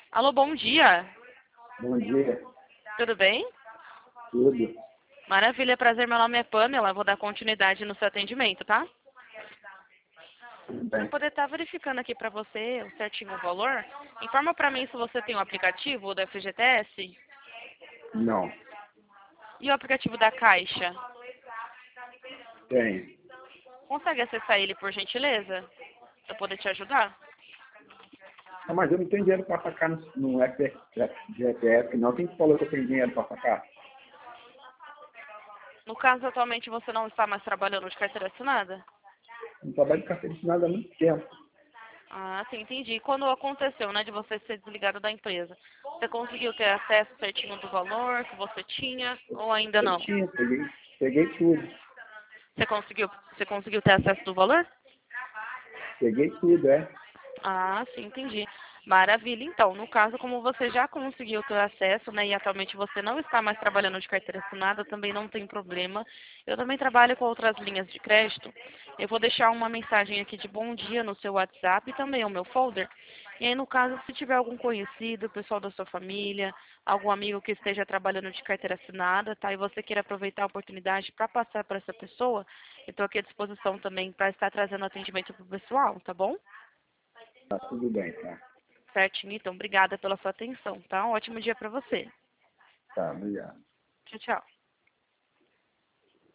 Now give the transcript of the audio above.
Alô, bom dia. Bom dia, Tudo bem? tudo. Maravilha, prazer. Meu nome é Pamela. Vou dar continuidade no seu atendimento, tá? Tudo Para bem. poder estar verificando aqui para você certinho o valor, informa para mim se você tem o aplicativo do FGTS Não, e o aplicativo da Caixa. tem. Consegue acessar ele por gentileza? Para poder te ajudar? Ah, mas eu não tenho dinheiro para sacar no FGTS, não. Quem que falou que eu tenho dinheiro para sacar? No caso, atualmente você não está mais trabalhando de carteira assinada? Não trabalho de carteira assinada há muito tempo. Ah, sim, entendi. E quando aconteceu, né, de você ser desligado da empresa, você conseguiu ter acesso certinho do valor que você tinha ou ainda Eu não? tinha, peguei tudo. Você conseguiu ter acesso do valor? Peguei tudo, é. Ah, sim, entendi. Maravilha. Então, no caso, como você já conseguiu ter acesso, né, e atualmente você não está mais trabalhando de carteira assinada, também não tem problema. Eu também trabalho com outras linhas de crédito. Eu vou deixar uma mensagem aqui de bom dia no seu WhatsApp e também o meu folder. E aí, no caso, se tiver algum conhecido, pessoal da sua família, algum amigo que esteja trabalhando de carteira assinada, tá, e você queira aproveitar a oportunidade para passar para essa pessoa, eu estou aqui à disposição também para estar trazendo atendimento para o pessoal, tá bom? Tá tudo bem, tá? Certinho, então, obrigada pela sua atenção, tá? Um ótimo dia para você. Tá, obrigado. Tchau, tchau.